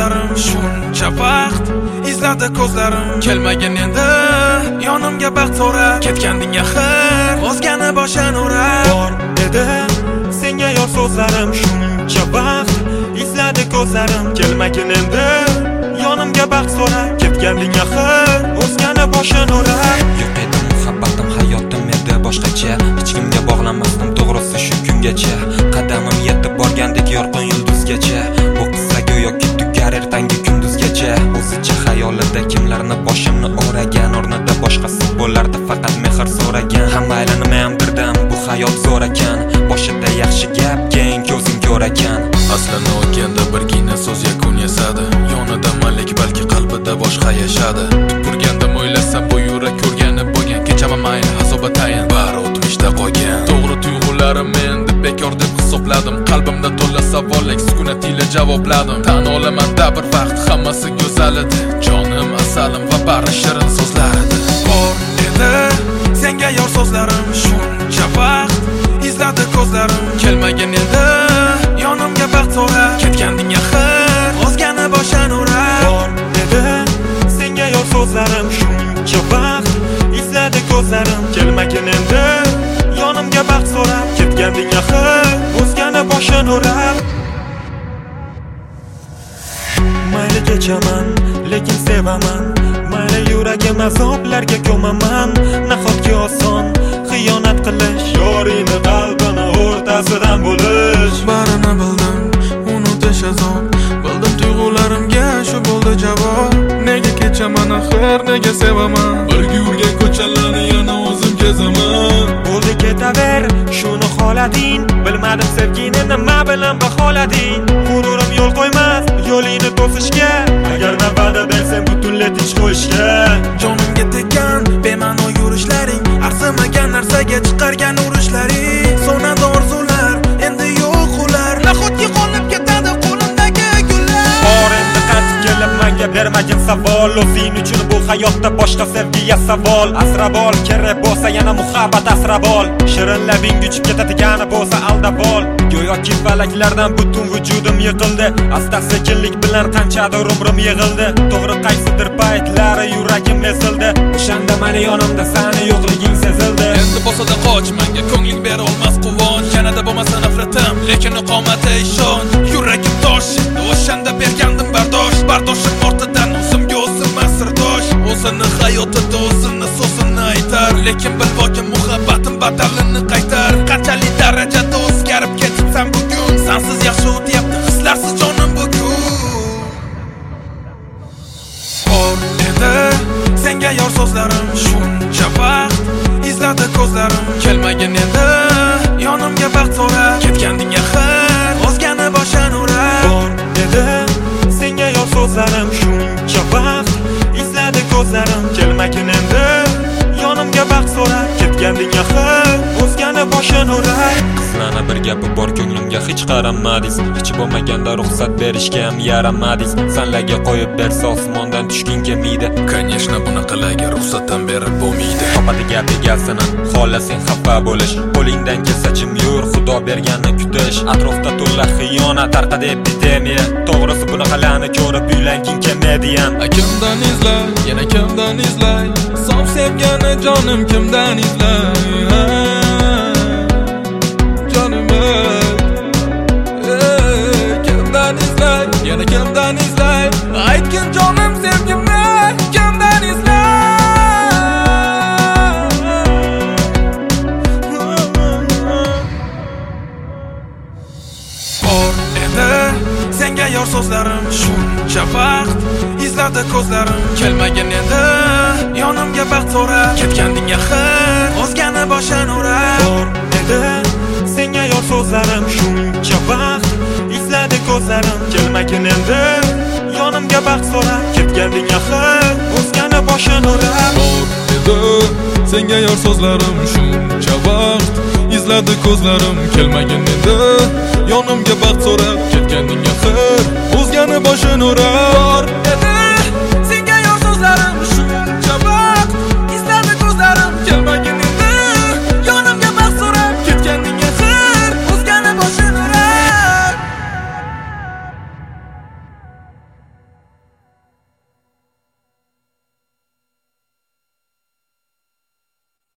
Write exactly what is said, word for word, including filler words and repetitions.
so'zlarim shuncha vaqt izladi ko'zlarim kelmagan endi yonimga baxt so'rab ketganding axir o'zgani boshini o'rab bor edi senga yor so'zlarim shuncha vaqt izladi ko'zlarim kelmagan endi yonimga baxt so'rab ketganding axir o'zgani boshini o'rab yo'q edi muhabbatim hayotim edi boshqacha hech kimga bog'lanmasdim to'g'risi shu kungacha qadamim yetib borgandek yorqin yulduzgacha bu qissa go'yoki tugar ertangi kunduzgacha o'zicha xayolida kimlarni boshimni o'ragan o'rnida boshqasi bo'lardi faqat mehr so'ragan hamma aylanmayamdirdim bu hayot zo'r ekan boshida yaxshi gap keyin ko'zing ko'r ekan aslini olganda birgina so'z yakun yasadi yonida malik balki qalbida boshqa yashadi tupurgandim o'ylasam bu yurak ko'rgani bo'lgan kechama mayli hasoba tayin bari o'tmishda qolgan to'g'ri tuyg'ularim men deb bekor deb hisobladim qalbimda to'la savollar sukunat ila javobladim tan olaman da bir vaqt hammasi go'zal edi jonim asalim va bari shirin so'zlar edi bor edi senga yor so'zlarim shuncha vaqt izladi ko'zlarim kelmagan edi yonimga baxt so'rab ketganding axir o'zgani boshini o'rab bor edi senga yor so'zlarim shuncha vaqt izladi ko'zlarim kelmagan endi yonimga baxt so'rab ketganding axir o'zgani boshini o'rab mayli kechaman lekin sevaman mayli yuragim azoblarga ko'maman nahotki oson xiyonat qilish yoringni qalbini o'rtasidan bo'lish barini bildim unutish azob bildim tuyg'ularimga shu bo'ldi javob nega kechaman axir nega sevaman birga yurgan ko'chalarni yana o'zim kezaman bo'ldi ketaver shuni xohlading bilmadim sevgini nima bilan baholading g'ururim yo'l qo'ymas yo'lingni to'sishga agar navbada bersang butunlay tinch qo'yishga jonimga tekkan bema'no yurishlaring arzimagan narsaga chiqargan urishlaring so'nadi orzular endi yo'q ular nahotki qolib ketadi qo'limdagi gullar bor endi qaytib kelib menga bermagin savol o'zing uchun bu hayotda boshqa sevgiga savol asrab ol kerak bo'lsa yana muhabbat asrab ol shirin labing uchib ketadigani bo'lsa aldab ol go'yoki falaklardan butun vujudim yiqildi asta sekinlik bilan qanchadir umrim yig'ildi to'g'ri qaysidir paytlari yuragim ezildi o'shanda meni yonimda sani yo'qliging sezildi endi bo'lsa-da qoch menga ko'ngling bera olmas quvonch yanada bo'lmasa nafratim lekin iqomati ishonch yuragim tosh o'shanda bergandim bardosh bardoshim ortidan o'zimga o'zim asrdosh o'zini hayotida o'zini so'zini aytar lekin bilvokim muhabbatim badalini qaytar qanchalik darajada o'zgarib ketibsan bugun sensiz yaxshi o'tyapti hislarsiz jonim bugun bor edi senga yor so'zlarim shuncha vaqt izladi ko'zlarim kelmagan endi yonimga baxt so'rab ketganding axir o'zgani boshini o'rab bor edi senga yor so'zlarim shuncha vaqt izladi ko'zlarim kelmagan endi yonimga baxt so'rab ketganding axir o'zgani boshini o'rab qizlarni bir gapi bor ko'nglimga hech qaramadingiz hech bo'lmaganda ruxsat berishga ham yaramadingiz sanlarga qo'yib bersa osmondan tushging kelmaydi конечно bunaqalarga ruxsatdan berib bo'lmaydi topadi gap egasini xohlasang xafa bo'lish qo'lingdan kelsa jim yur xudo berganni kutish atrofda to'la xiyonat tarqadi epidemiya to'g'risi bunaqalarni ko'rib uylanging kelmaydi ham kimdan izlay yana kimdan izlay sof sevgani jonim kimdan izlay jonim kimdan izlay yana kimdan izlay aytgin jonim sevgimni kimdan izlay bor edi senga yor so'zlarim shuncha vaqt izladi ko'zlarim kelmagan endi yonimga baxt so'rab ketganding axir o'zgani boshini o'rab bor edi senga yor so'zlarim shuncha vaqt izladi ko'zlarim kelmagan endi yonimga baxt so'rab ketganding axir o'zgani boshini o'rab bor edi senga yor so'zlarim shuncha vaqt izladi ko'zlarim kelmagan endi yonimga baxt so'rab ketganding axir o'zgani boshini o'rab bor edi